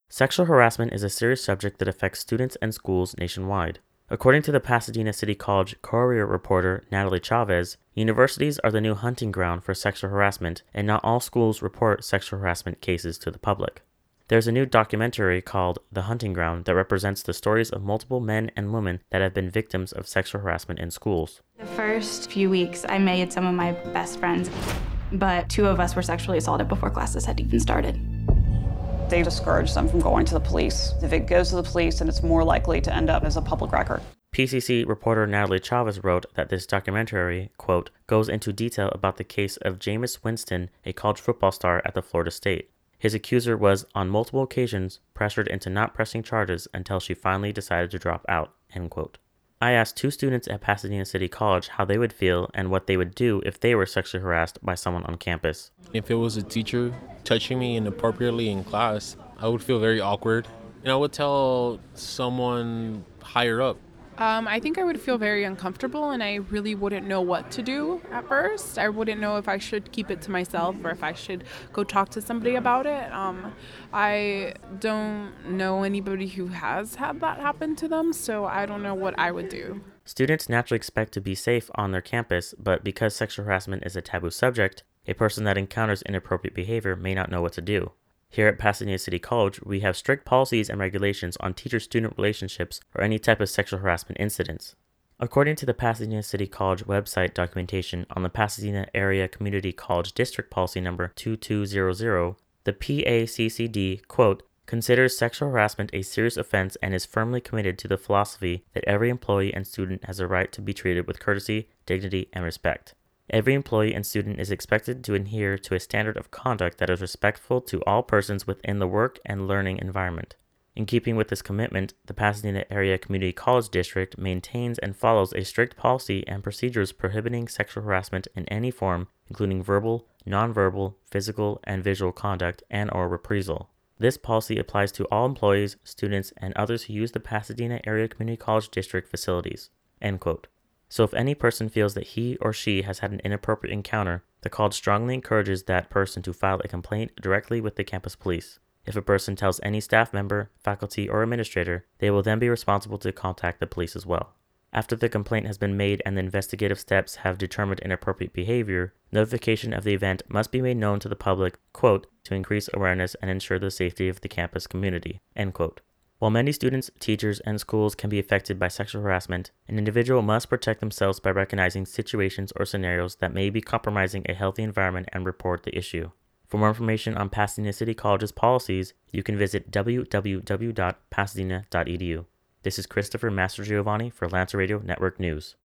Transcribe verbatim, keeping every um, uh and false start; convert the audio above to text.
Sexual harassment is a serious subject that affects students and schools nationwide. According to the Pasadena City College Courier reporter Natalie Chavez, universities are the new hunting ground for sexual harassment, and not all schools report sexual harassment cases to the public. There's a new documentary called The Hunting Ground that represents the stories of multiple men and women that have been victims of sexual harassment in schools. The first few weeks, I made some of my best friends, but two of us were sexually assaulted before classes had even started. They discourage them from going to the police. If it goes to the police, then it's more likely to end up as a public record. P C C reporter Natalie Chavez wrote that this documentary, quote, goes into detail about the case of Jameis Winston, a college football star at the Florida State. His accuser was, on multiple occasions, pressured into not pressing charges until she finally decided to drop out, end quote. I asked two students at Pasadena City College how they would feel and what they would do if they were sexually harassed by someone on campus. If it was a teacher touching me inappropriately in class, I would feel very awkward. And I would tell someone higher up. Um, I think I would feel very uncomfortable, and I really wouldn't know what to do at first. I wouldn't know if I should keep it to myself or if I should go talk to somebody about it. Um, I don't know anybody who has had that happen to them, so I don't know what I would do. Students naturally expect to be safe on their campus, but because sexual harassment is a taboo subject, a person that encounters inappropriate behavior may not know what to do. Here at Pasadena City College, we have strict policies and regulations on teacher-student relationships or any type of sexual harassment incidents. According to the Pasadena City College website documentation on the Pasadena Area Community College District Policy Number two two zero zero, the P A C C D, quote, considers sexual harassment a serious offense and is firmly committed to the philosophy that every employee and student has a right to be treated with courtesy, dignity, and respect. Every employee and student is expected to adhere to a standard of conduct that is respectful to all persons within the work and learning environment. In keeping with this commitment, the Pasadena Area Community College District maintains and follows a strict policy and procedures prohibiting sexual harassment in any form, including verbal, nonverbal, physical, and visual conduct and or reprisal. This policy applies to all employees, students, and others who use the Pasadena Area Community College District facilities, end quote. So if any person feels that he or she has had an inappropriate encounter, the college strongly encourages that person to file a complaint directly with the campus police. If a person tells any staff member, faculty, or administrator, they will then be responsible to contact the police as well. After the complaint has been made and the investigative steps have determined inappropriate behavior, notification of the event must be made known to the public, quote, to increase awareness and ensure the safety of the campus community, end quote. While many students, teachers, and schools can be affected by sexual harassment, an individual must protect themselves by recognizing situations or scenarios that may be compromising a healthy environment and report the issue. For more information on Pasadena City College's policies, you can visit w w w dot pasadena dot e d u. This is Christopher Mastrogiovanni for Lancer Radio Network News.